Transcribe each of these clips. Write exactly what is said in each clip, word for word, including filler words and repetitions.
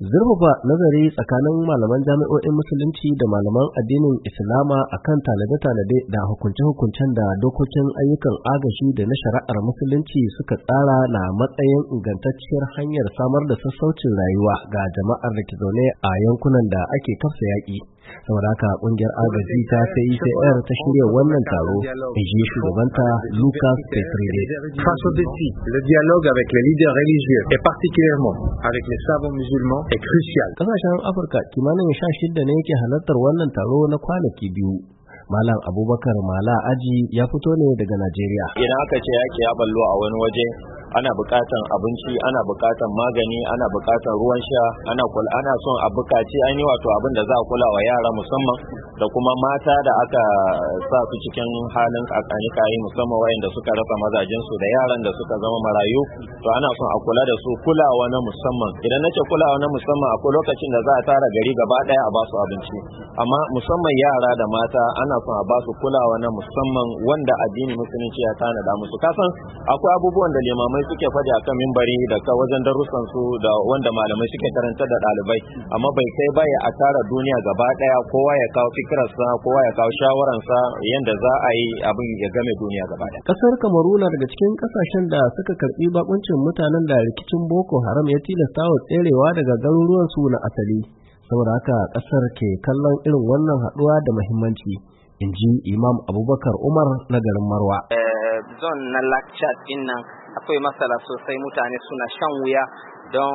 Zurfafa nazari tsakanin malaman jami'o'in musulunci da malaman addinin Islama akan tanade-tanade da hukunce-hukuncen da dokokin ayyukan agashi da na shari'ar musulunci suka tsara na matsayin ingantacciyar hanyar samar da sassaucin rayuwa ga jama'ar da ke zaune a yankunan da ake kafsa yaƙi. Saboda haka ƙungiyar agaji ta C I C R ta shirya wannan taro, in ji shugabanta Lucas Petride. Face au défi, le dialogue avec les leaders religieux et particulièrement avec les savants musulmans est crucial. Kasashen Afirka kimanin sha shida ne yake halartar wannan taro na kwanaki biyu. Malam Abubakar Mala Aji ya fito ne daga Najeriya. Idan aka ce yaki ya ballo a wani waje, ana buƙatan abinci, ana buƙatan magani, ana buƙatan ruwan sha, ana kula, ana son a buƙaci an yi wato abin da za a kula wa yara musamman da kuma mata da aka sa su cikin halin kakanikayi musamman wayanda suka rasa mazajensu da yaran da suka zama marayu, to ana son a kula da su kulawa na musamman. Idan nace kulawa na musamman, akwai lokacin da za a tara gari gaba ɗaya a ba su abinci, amma musamman yara da mata ana son a ba su kulawa na musamman wanda addinin musulunci ya tanada musu. Kasan akwai abubuwan da limamai suke faɗi akan mimbari da ka wajen darussan su da wanda malamai suke karantar da ɗalibai, amma bai kai baya a tara duniya gaba ɗaya kowa ya kawo fikirarsa, kowa ya kawo shawararsa yanda za a yi abin ya game duniya gaba ɗaya. Kasar Kamaru na daga cikin kasashen da suka karbi bakuncin mutanen da rikicin Boko Haram ya tilasta wa tserewa daga garuruwan su na asali. Saboda haka kasar ke kallon irin wannan haɗuwa da muhimmanci, in ji Imam Abubakar Umar na garin Marwa. Zon na Lakchat din nan akwai matsala sosai, mutane suna shan wuya don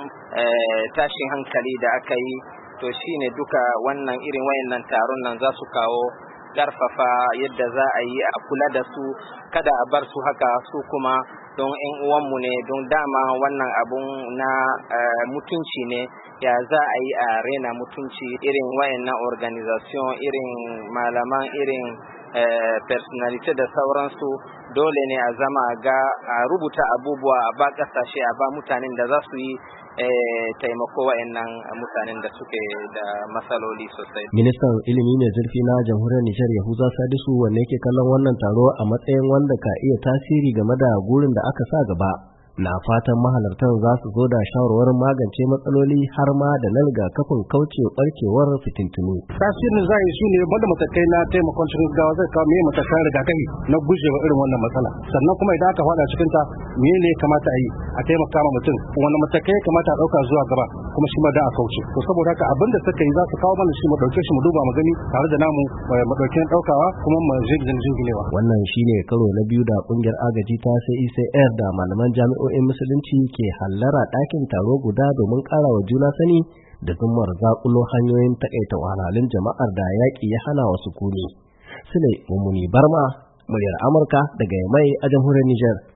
tashin hankali da aka yi, to shine duka wannan irin wayannan taron nan za su kawo ƙarfafa yadda za a yi a kula da su, kada a bar su haka, su kuma don ƴan uwanmu ne, don dama wannan abun na mutunci ne, ya za a yi a rena mutunci irin wayannan organization, irin malaman, irin personality da sauransu. Dole ne a zama ga a rubuta abubuwa a ba kasashe, a ba mutanen da za su yi taimako wa'annan mutanen da suke da matsaloli sosai. Ministan ilimi mai zurfi na jamhuriyar Nijar Yahuza Sadisu wanne yake kallon wannan taro a matsayin wanda ka iya tasiri game da gurin da aka sa gaba, na fatan mahalartan za su zo da shawarwarin magance matsaloli har ma da na rigakafin kauce barkewar fitintunu. Tasirin zai shi ne bada matakai na taimakon cikin gaggawa zai kawo mai matakan rigakafi na gujewa irin wannan matsala. Sannan kuma idan aka faɗa cikin ta me ne kamata a yi a taimaka ma mutum, wani matakai kamata a ɗauka zuwa gaba kuma shi ma da a kauce. To saboda haka abin da suka yi za su kawo mana shi mu ɗauke shi mu duba mu gani tare da namu mu ɗauke ɗaukawa kuma mu jirgin jirginewa. Wannan shine karo na biyu da ƙungiyar agaji ta C I C R da malaman jami'o'i in musulunci ke hallara ɗakin taro guda domin ƙara wa juna sani da zummar zaƙulo hanyoyin taƙaita wahalhalun jama'ar da yaƙi ya hana wa sukuni. Sule Mummuni Barma, muryar Amurka daga Yamai a jamhuriyar Nijar.